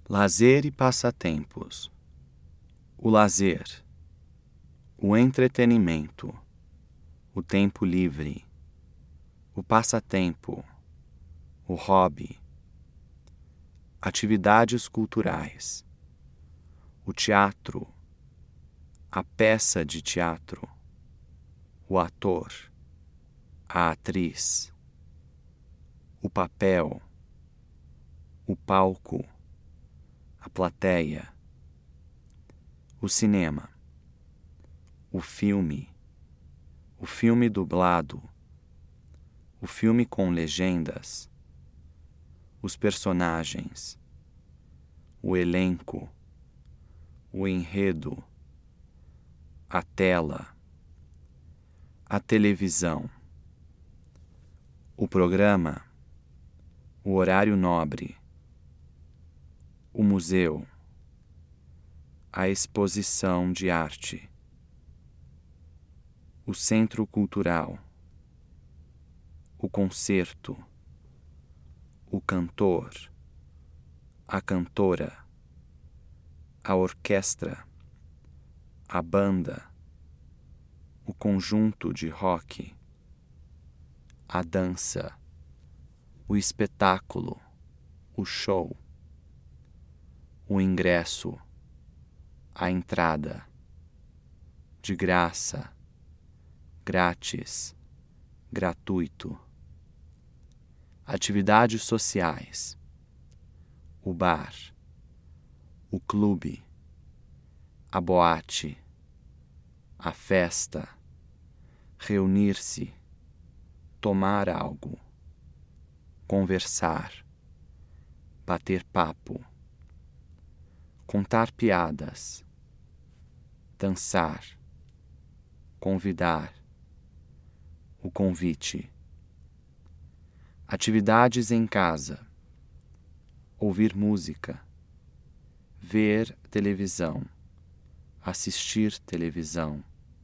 Lazer e passatempos. O lazer, o entretenimento, o tempo livre, o passatempo, o hobby, atividades culturais, o teatro, a peça de teatro, o ator, a atriz, o papel, o palco, a plateia, o cinema, o filme dublado, o filme com legendas, os personagens, o elenco, o enredo, a tela, a televisão, o programa, o horário nobre, o museu, a exposição de arte, o centro cultural, o concerto, o cantor, a cantora, a orquestra, a banda, o conjunto de rock, a dança, o espetáculo, o show, o ingresso, a entrada, de graça, grátis, gratuito, atividades sociais, o bar, o clube, a boate, a festa, reunir-se, tomar algo, conversar, bater papo, contar piadas, dançar, convidar, o convite, atividades em casa, ouvir música, ver televisão, assistir televisão,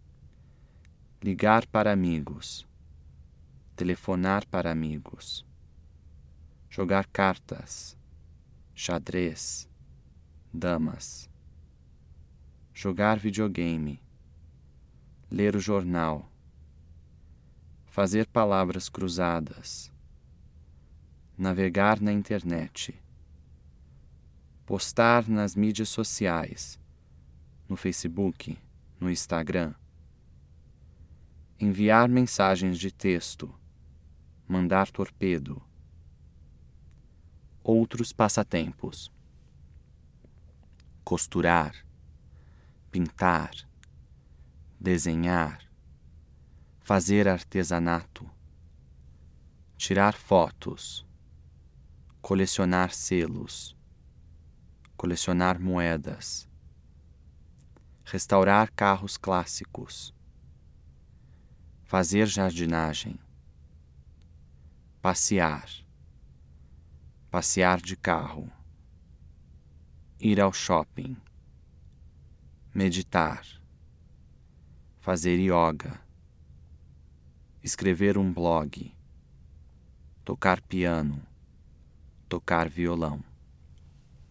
ligar para amigos, telefonar para amigos, jogar cartas, xadrez, damas, jogar videogame, ler o jornal, fazer palavras cruzadas, navegar na internet, postar nas mídias sociais, no Facebook, no Instagram, enviar mensagens de texto, mandar torpedo. Outros passatempos: costurar, pintar, desenhar, fazer artesanato, tirar fotos, colecionar selos, colecionar moedas, restaurar carros clássicos, fazer jardinagem, passear, passear de carro, ir ao shopping, meditar, fazer yoga, escrever um blog, tocar piano, tocar violão.